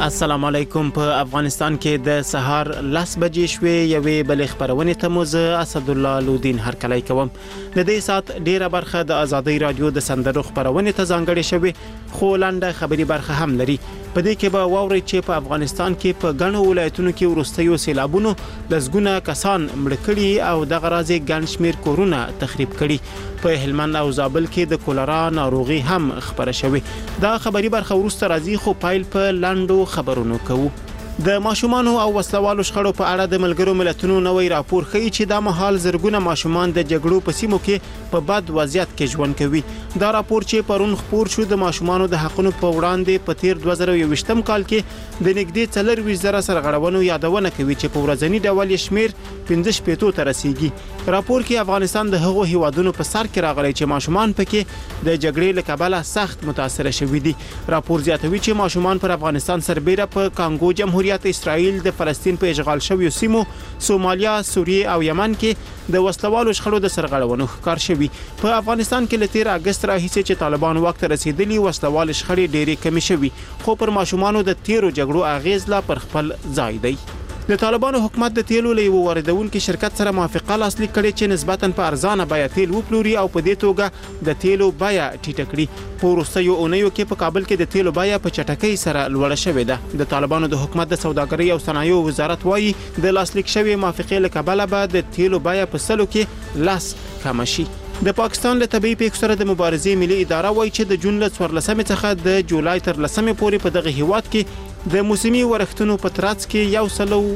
السلام علیکم. په افغانستان کې د سهار 10 بجې شوې یوې بلې خبرونې ته موز اسد الله لودین هرکلی کوم. د دې سات ډیره برخه د آزادۍ رادیو د سندرو خبرونې ته ځانګړې شوې، خو لنډه خبري برخه هم لري. په دې کې به واوري چې په افغانستان کې په ګڼو ولایتونو کې وروستیو سیلابونو لسګونه کسان مړ کړي او د غرازي ګڼ شمیر کورونه تخریب کړي. په هلمند او زابل کې د کولرا ناروغي هم خبره شوې. دا خبري برخه ورسته راځي، خو پایل په لاندو خبرونو کوو. د ماشومان او وسلوالو شخړو په اړه د ملګرو ملتونو نوې راپور ښیي چې دا مهال زرګونه ماشومان د جګړو په سیمو کې په بد وضعیت کې ژوند کوي. دا راپور چې پرون خپور شو د ماشومانو د حقونو په وړاندې په تیر 2021م کال کې د نږدې 40,000 سرغړونو یادونه کوي چې په ورځنی ډول شمیر 15 ته رسیدي. راپور کې افغانستان د هغو هیوادونو په سر کې راغلی چې ماشومان پکې د جګړې له کبله سخت متاثر شوي دي. راپور زیاتوي چې ماشومان پر افغانستان سربېره په کانګو جمهوریت اسرائیل د فلسطین په اشغال شویو سیمو، سومالیا، سوریه او یمن کې د وسلوالو شخړو د سرغړونو ښکار شوي. په افغانستان کې له 13 اگست راهیسې چې طالبان واک ته رسیدلي، وسلوال شخړې ډېرې کمې شوي، خو پر ماشومانو د تیرو جګړو اغیز لا پر خپل ځای دی. د طالبانو حکومت د تیلو له یو واردونکو شرکت سره موافقه لاسلیک کړې چې نسبتاً په ارزانه بیه تیل وپلوري او په دې توګه د تیلو بیه ټیټه کړي. په وروستیو اونیو کې په کابل کې د تیلو بیه په چټکۍ سره لوړه شوې ده. د طالبانو د حکومت د سوداګرۍ او صنایعو وزارت وایي د لاسلیک شوې موافقې له کبله به د تیلو بیه په سلو کې 10 کم شي. د پاکستان له طبي پیښو سره د مبارزې ملي اداره وایي چې د جون له 14 څخه د جولای تر 10 پورې په دغه هیواد کې د موسمي ورښتونو په ترڅ کې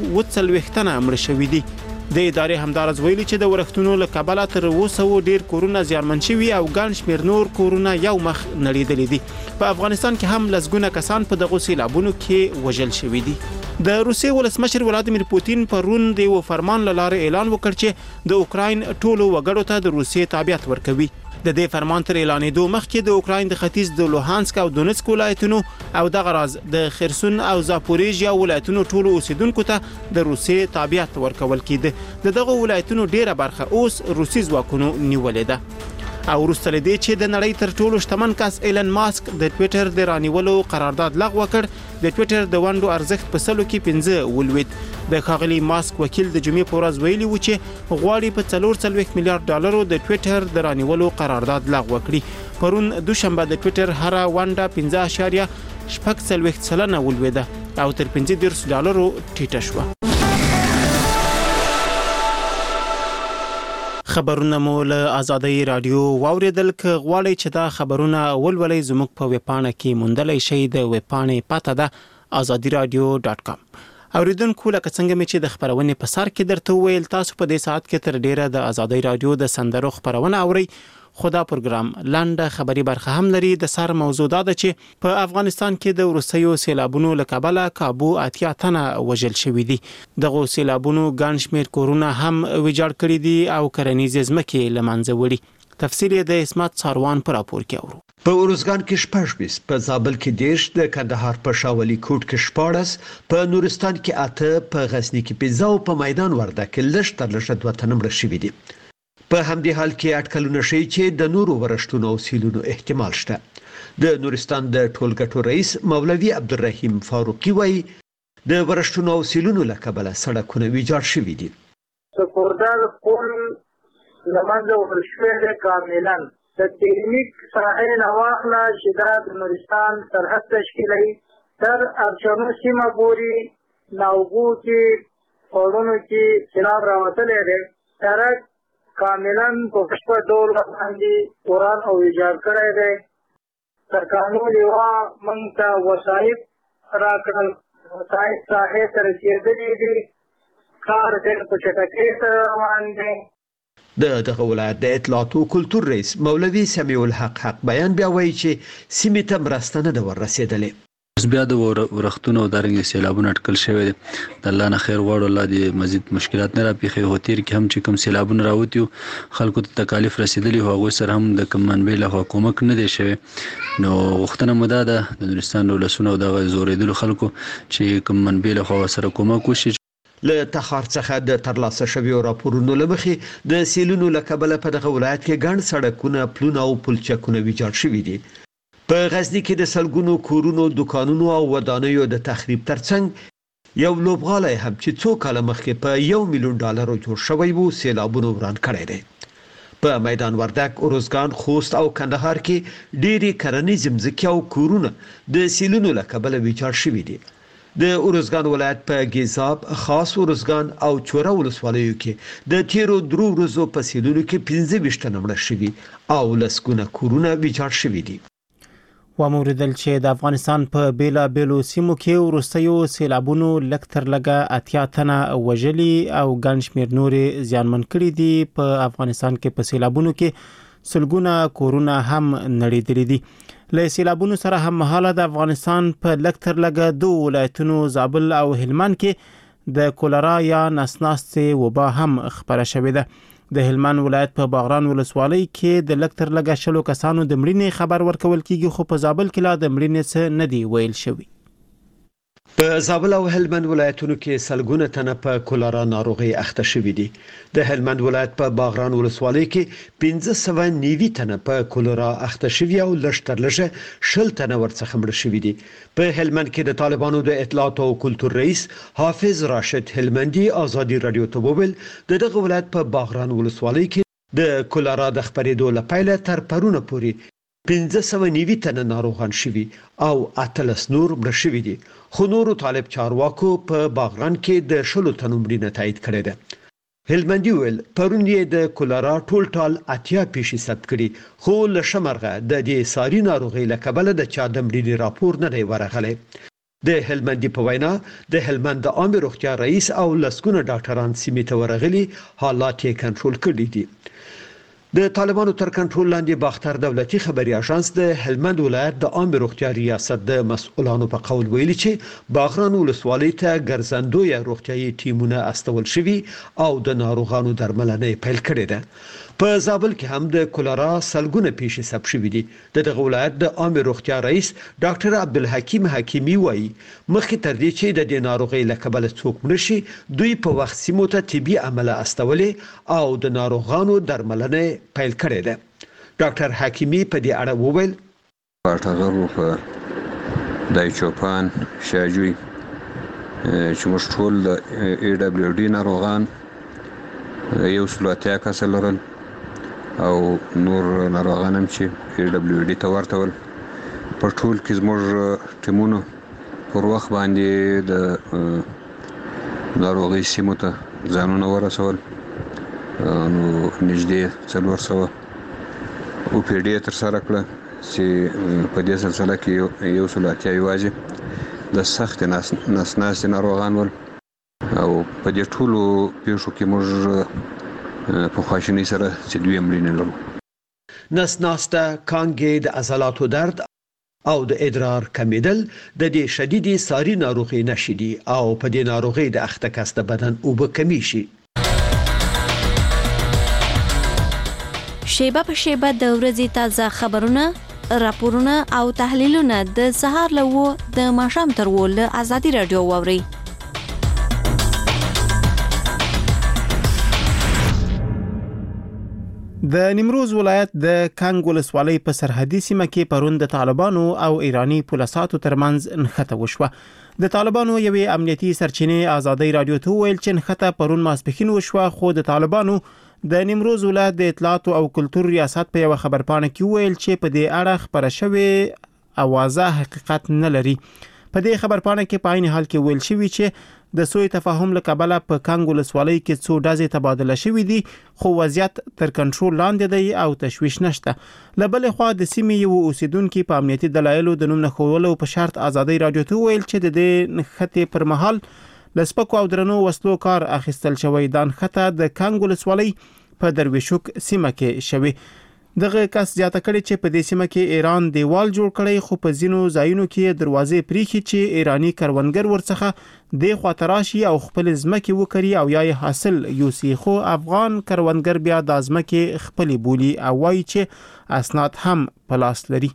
140 تنه مړ شوي دي. د ادارې همدارز ویلي چې د ورښتونو له کبله تر 200 ډیر کورونه زیانمن شوي او ګڼ شمیر نور کورونه یو مخ نړیدلي دي. په افغانستان کې هم لسګونه کسان په دغو سیلابونو کې وژل شوي دي. د روسیې ولسمشر ولادیمیر پوتین پرون د یو فرمان له لارې اعلان وکړ چې د اوکراین ټولو وګړو ته د روسیې تابعیت ورکوي. د دې فرمان تر اعلانېدو مخکې د اوکراین د ختیځ د لوهانسک او دونیتسک ولایتونو او دغه راز د خرسون او زاپوریژیا ولایتونو ټولو اوسیدونکو ته د روسیې تابعیت ورکول کېده. دغه ولایتونو ډیره برخه اوس روسي ځواکونو نیولې ده. او وروسته له دې چې د نړۍ تر ټولو شتمن کس ایلن ماسک د ټویټر د رانیولو قرارداد لغوه کړ، د ټویټر د ونډو ارزښت په سلو کې 15 ولوید. د ښاغلي ماسک وکیل د جمعې په ورځ ویلي و چې غواړي په 440 میلیارډ ډالرو د ټویټر د رانیولو قرارداد لغوه کړي. پرون دوشنبه د ټویټر هر ونډه 15.6 سلنه ولویده او تر 50 ډالرو ټیټه شوه. خبرونه مو له آزادۍ رادیو واوریدل. که غواړئ چې دا خبرونه ولولئ زموږ په ویبپاڼه کې موندلی شئ. د ویبپاڼې پته ده azadiradio.com. اوریدونکو لکه څنګه مې چې د خبرونې په سر کې درته وویل، تاسو په دې ساعت کې تر ډیره د آزادۍ رادیو د سندرو خبرونه اورئ. خدا پروګرام لنډه خبري برخه هم لري. د سر موضوع دا ده چې په افغانستان کې د وروستیو سیلابونو له کبله کابو 80 تنه وژل شوي دي. دغه سیلابونو ګڼ شمیر کورونه هم ویجاړ کړي دي او کرنیزې ځمکې له منځه وړي. تفصیل د اسمت ساروان پر راپور کې اورو. په ارزګان کې 14، په زابل کې 10، د کندهار په شاولي کوټ کې 14، په نورستان کې 8، په غزنی کې 15 او په میدان ورده کې لږ تر لږه 2 تنه مړه شوي دي. په همدې حال کې اټکلونه ښیي چې د نورو ورښتونو او سیلونو احتمال شته. د نورستان د ټولګټو رئیس مولوي عبدالرحیم فاروقي وایي د ورښتونو او سیلونو له کبله سړکونه ویجاړ شوي دي. سپوردار پل لمنځه وړل شوی دی کاملا. د تکنیک ساحل نه واخله چې دا د نورستان سرحد تشکیلوي تر ارچنو سیمه پورې ناوګو کې خوړونو کې سیلاب راوتلی دی. سړک کاملا په بشپړ ډول باندې وران او ویجاړ کړی دی. سرکانو لیوا موږ ته وسایط راکړل، وسایط ساحې ته رسېدلي دي. کار ډېر په چټکۍ سره روان دی. د دغه ولایت د اطلاعات او کلتور رئیس مولوي سمیع الحق حق بیان بیا وایي چې سیمې ته مرسته نه ده ورسېدلې. بیا د ورښتونو او دارنګ سیلابونو اټکل شوی دی. د الله نه خیر غواړو، الله دې مزید مشکلات نه راپېښوي. هو تیر کې هم چې کوم سیلابونه راوتي خلکو ته تکالیف رسېدلي و، هغوی سره هم د کوم منبع لخوا کومک نه دی شوی. نو غوښتنه مو دا ده د نورستان ولسونو او دغه زورېدلو خلکو چې کوم منبع لخوا ورسره کومک وشي. له تخار څخه د ترلاسه شویو راپورونو له مخې د سیلونو له کبله په دغه ولایت کې ګڼ سړکونه، پلونه او پلچکونه ویجاړ شوي دي. په غزنی کې د سلګونو کورونو، دکانونو او ودانیو د تخریب ترڅنګ یو لوبغالی هم چې څو کاله مخکې په $1 میلیون جوړ شوی وو سیلابونو وران کړی دی. په میدان وردک، اروزګان، خوست او کندهار کې ډېری کرنیز ځمکې او کورونه د سیلونو له کبله ویجاړ شوي دي. د اروزګان ولایت په ګیزاب، خاص اروزګان او چوره ولسوالیو کې د تیرو 3 ورځو په سیلونو کې 15 تنه مړه شوي او لسګونه کورونه ویجاړ شوي دي. وموردل چې د افغانستان په بیلا بیلو سیمو کې ورستیو سیلابونو لکتر لګه 80 تنه وژلي او ګڼ شمېر نورې زیانمن کړي دي. په افغانستان کې په سیلابونو کې سلګونه کورونه هم نړېدلي دي. له سیلابونو سره هم مهاله د افغانستان په لکتر لګه 2 ولایتونو زابل او هلمند کې د کولرا یا نسناستې وبا هم خبره شوې ده. د هلمند ولایت په باغران ولسوالۍ کې د لکتر لګه 10 کسانو د مړینې خبر ورکول کیږي، خو په زابل کې لا د مړینې څه نه دی ویل شوی. په زابل او هلمند ولایتونو کې سلګونه تنه په کولرا ناروغي اخته شوي دي. د هلمند ولایت په باغران ولسوالۍ کې 1590 تنه په کولرا اخته شوي او لږ 10 تنه ورڅخه مړه شوي دي. په هلمند کې د طالبانو د اطلاعات او کلتور رئیس حافظ راشد هلمندي ازادي رادیو ته وویل دغه ولایت په باغران ولسوالۍ کې د کولرا د خبرېدو لپاره تر پرونه پورې 1590 تنه ناروغان شوي او 18 نور مړه شوي دي. خو نورو طالب چارواکو په باغران کې د 10 تنو مړینه تایید کړې ده. هلمندي ویل پرون یې د کولرا ټول 80 پیښې ثبت کړي، خو له شمرغه د دې ساري ناروغي له کبله د چا د مړینې راپور نه دی ورغلی. د هلمندي په وینا د هلمند د عامه روغتیا رئیس او لسګونه ډاکټران سیمې ته ورغلي، حالات یې کنټرول کړي دي. د طالبانو تر کنټرول لاندې باختر دولتي خبري اژانس د هلمند ولایت د عامه روغتیا ریاست د مسؤلانو په قول ویلي چې باغران ولسوالۍ ته ګرځندوی روغتیايي ټیمونه استول شوي او د ناروغانو درملنه پیل کړې ده. په زابل کې هم د کولرا سلګونه پیښې ثبت شوې دي. دغه ولایت د عامه روغتیا رئیس ډاکټر عبدالحکیم حکیمی وایي مخکې تر دې چې د دې ناروغۍ له کبله څوک مړه شي، دوی په وخت سیمو ته طبي عمله استولې او د ناروغانو درملنه پیل کړې ده. ډاکټر حکیمی په دې اړه وویل پټغرو په دای چوپان شاجوی چې موږ ټول د ای دبلیو ډي ناروغان یو سلواتیا کس لرل او نور ناروغان هم چې ای دبلیو ډي ته ورته ول. په ټول کې زموږ ټیمونو پر وخت باندې د ناروغي سیمو ته ځانونه ورسول. نو نږدې 400 او پی ډي تر سره کړه چې په دې سلسله کې یو سلواتیا یوازې د سخت نسناستې ناروغان ول او په دې ټولو پیښو کې موږ په خواشینۍ سره چې دوی مړینې لرو. نسناسته، کانګې، د عضلاتو درد او د ادرار کمیدل د دې شدیدې ساري ناروغي نښې دي او په دې ناروغي د اخته کس د بدن اوبه کمی شي. شیبه په شیبه د ورځې تازه خبرونه، راپورونه او تحلیلونه د سهار له د ماښام تر له ازادي رادیو واوري. د نیمروز ولایت د کانګ ولسوالۍ په سرحدي سیمه کې پرون د طالبانو او ایرانی پولیساتو ترمنځ نښته وشوه. د طالبانو یوې امنیتي سرچینې ازادي رادیو ته ویل چې نښته پرون ماسپښین وشوه، خو د طالبانو د نیمروز ولایت د اطلاعات او کلتور ریاست په یو خبرپاڼه کې ویل چې په دې اړه خبره شوې اوازه حقیقت نه لري. په دې خبرپاڼه کې په عین حال کې ویل شوی چې د سوء تفاهم له کبله په کانګ ولسوالۍ کې څو ډزې تبادله شوې دي، خو وضعیت تر کنټرول لاندې دی او تشویش نشته. له بلې خوا د سیمې یو اوسیدونکي په امنیتي دلایلو د نوم نښولو په شرط ازادي رادیو ته ویل چې د دې نښتې پر مهال له سپکو او درنو وسلو کار اخیستل شوی. دا نښته د کانګ ولسوالۍ په درویشوک سیمه کې شوی. دغه کس زیاته کړي چې په دې سیمه کې ایران دیوال جوړ کړي، خو په ځینو ځایونو کې دروازې پریخي چې ایرانی کروندګر ورڅخه د خاطراشي او خپل ځمکې وکړي او یا حاصل یوسي، خو افغان کروندګر بیا د ځمکې خپل بولی او وایي چې اسناد هم په لاس لري.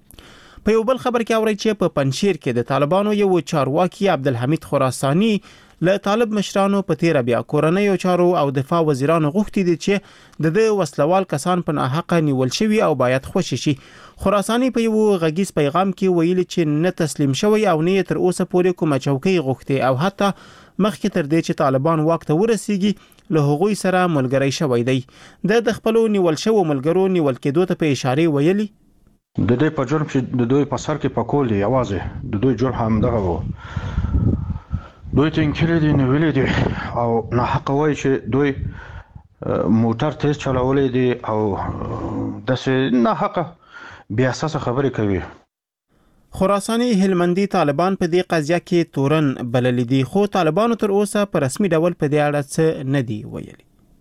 په یو بل خبر کې اوري چې په پنشیر کې د طالبانو یو چارواکي عبدالحمید خراسانی له طالب مشرانو په تیر بیا کورنۍ چارو او دفاع وزیرانو غوښتي دي چې د وسلوال کسان په ناحقه نیول شوی او باید خوشی شي. خراساني په یو غږیز پیغام کې ویلي چې نه تسلیم شوی او نه تر اوسه پورې کومه چوکۍ غوښتي او حتی مخکې تر دې چې طالبان واک ته ورسیږي له هغوی سره ملګری شوی دی. د خپل نیول شو ملګرو نیول کېدو ته په اشاره ویلي د دې په جرم چې د دوی په سر کې پکول دی یوازې د دوی جرم هم دغه وو. دوی تنکرې دي نیولې دي او ناحق وایي چې دوی موټر تیز چلولې دي او داسې ناحق بیا اساس خبرې کوي. خراساني هلمندي طالبان په دې قضیه کې تورن بللي دي خو طالبانو تر اوسه په رسمي ډول په دې اړه څه نه دی ویلي.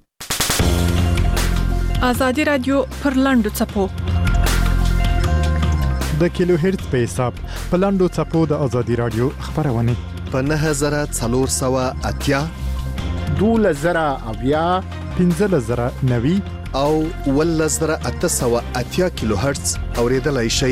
آزادي رادیو پر لاندو چپو د کیلو هرتز په حساب په لاندو چپو د آزادي رادیو خبرونه په 9480 2000 1590 او 1880 کیلو هرتز اوریدلای شئ.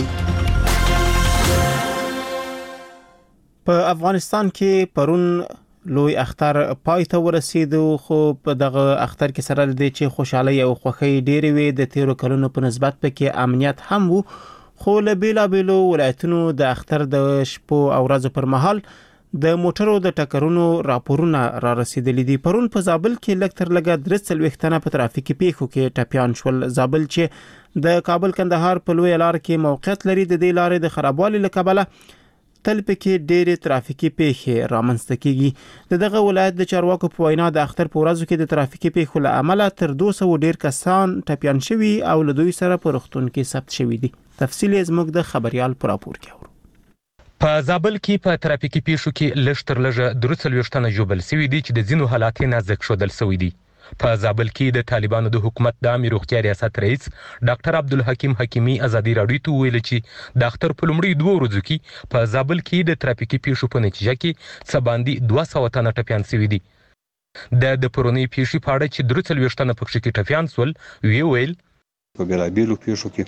په افغانستان کې پرون لوی اختر پای ته ورسیدو خو په دغه اختر کې سره د چې خوشحالي او خوښي ډېرې وي د تیرو کلونو په نسبت پکې امنیت هم وو خو له بیلابیلو ولایتونو د اختر د شپو او ورځو پر مهال د موټرو د ټکرونو راپورونه را رسیدلي دي. پرون په زابل کې لږ تر لږه 3 تنه په ترافیکي پیښو کې ټپیان شول. زابل چې د کابل کندهار په لوی لار کې موقعیت لري د دې لارې د خرابوالي له کبله تل پکې ډېرې ترافیکي پیښې رامنځته کیږي. دغه ولایت د چارواکو په وینا د اختر په ورځو کې د ترافیکي پیښو له امله تر 200 ډېر کسان ټپیان شوي او له دوی سره په روغتون کې ثبت شوي دي. تفصیل زموږ د خبريال پر راپور کې اورو. په زابل کې په ترافیکي پیښو کې لږ تر لږه 43 تنه ژوبل شوي دي چې د ځینو حالات نازک شودل شوي دي. په زابل کې د طالبانو د حکومت د عامه روغتیا ریاست رئیس ډاکټر عبدالحکیم حکیمی آزادي راډیو ته ویل چې د اختر په لومړي 2 ورځو کې په زابل کې د ترافیکي پیښو په نتیجه کې څه باندې 200 تنه ټپیان شوي دي. د پرونی پیښې په اړه چې 43 تنه پکې کې ټپیان سول ویل په بیلابیلو پیښو کې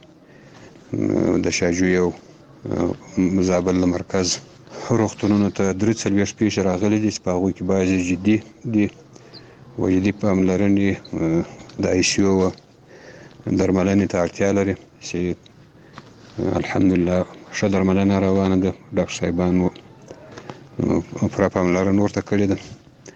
د شاجوی او زابل مرکز روغتونونو ته 43 پیښې راغلي دي چې په هغوی کې بعضې جدي دي و جدي پاملرنې د آی سی یو درملنې ته اړتیا لري چې الحمدلله ښه درملنه روانه ده. ډاکټر صاحبانو پوره پاملرنه ورته کړې ده.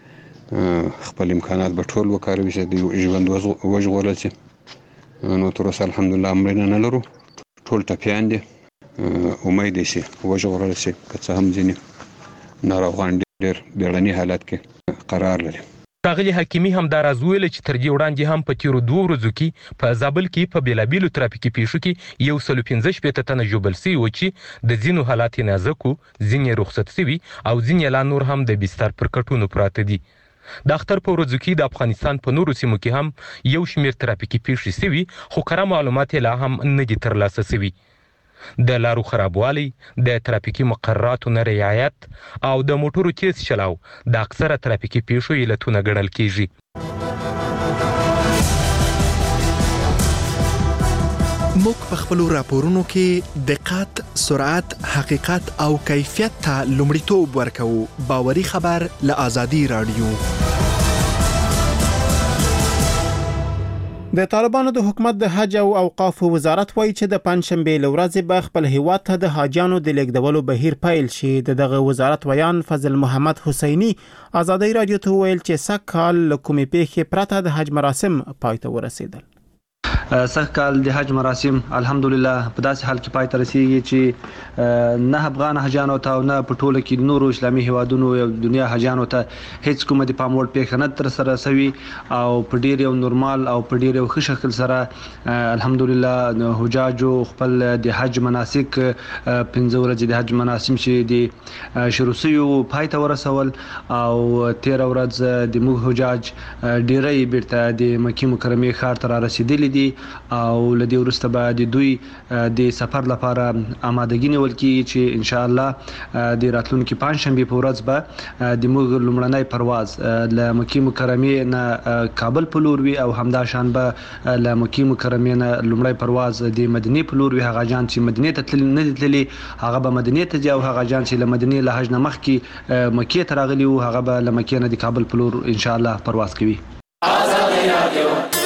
خپل امکانات به ټول وکاروي چې د ژوند وژغورل شي. نو تر اوسه الحمدلله مړینه نه لرو. ټول ټپیان دي. امید دی چې وژغورل شي که څه هم ځینې ناروغان ډېر بیړني حالت کې قرار لري. ښاغلي حکیمي هم دا راز ویل چې تر دې وړاندې هم په تیرو 2 ورځو کې په زابل کې په بیلابیلو ترافیکي پیښو کې 115 تنه ژوبل شوي و چې د ځینو حالات نازک وو، ځینې رخصت شوي او ځینې لا نور هم د بستر پر کټونو پراته دي. د اختر په ورځو کې د افغانستان په نورو سیمو کې هم یو شمېر ترافیکي پیښې شوي خو کره معلومات لا هم نه دي ترلاسه شوي. د لارو خرابوالی، د ترافیکي مقرراتو نه رعایت او د موټرو تیز چلاو د اکثره ترافیکي پیښو علتونه ګڼل کیږي. موږ په خپلو راپورونو کې دقت، سرعت، حقیقت او کیفیت ته لومړیتوب ورکوو. باوري خبر له آزادي رادیو. د طالبانو د حکومت د حج او اوقاف وزارت وایي چې د پنځشنبه لورځې به خپل هیواد ته د حاجیانو د لیږدولو بهیر پیل شي. دغه وزارت ویان فضل محمد حسینی آزادي رادیو ته ویل چې سکهال له کومې پیښې پرته د حج مراسم پای ته ورسېدل. سږکال د حج مراسم الحمدلله په داسې حال کې پای ته رسیږي چې نه افغان حاجیانو ته او نه په ټوله کې نورو اسلامي هیوادونو او دنیا حاجیانو ته هیڅ کومه د پام وړ پیښه نه ترسره شوې او په ډېر یو نورمال او په ډېر یو ښه شکل سره الحمدلله حجاجو خپل د حج مناسک 15 ورځې د حج مراسم چې د شروع شوي پای ته ورسول او 13 ورځ د موږ حجاج ډېری بیرته د مکې مکرمې ښار ته را رسېدلي دي او لدی ورسته به د دوی د سفر لپاره آمادګي نیول کیږي چې ان شاء الله د راتلونکي پنځشنبه په ورځ به د موږ لومړنی پرواز له مکې مکرمې نه کابل په لور وي او همدا شان به له مکې مکرمې نه لومړی پرواز د مدینې په لور وي. هغه جان چې مدینې ته نه دي تللي هغه به مدینې ته ځي او هغه جان چې له مدینې له حج نه مخکې مکې ته راغلي وو هغه به له مکې نه د کابل په لور ان شاء الله پرواز کوي.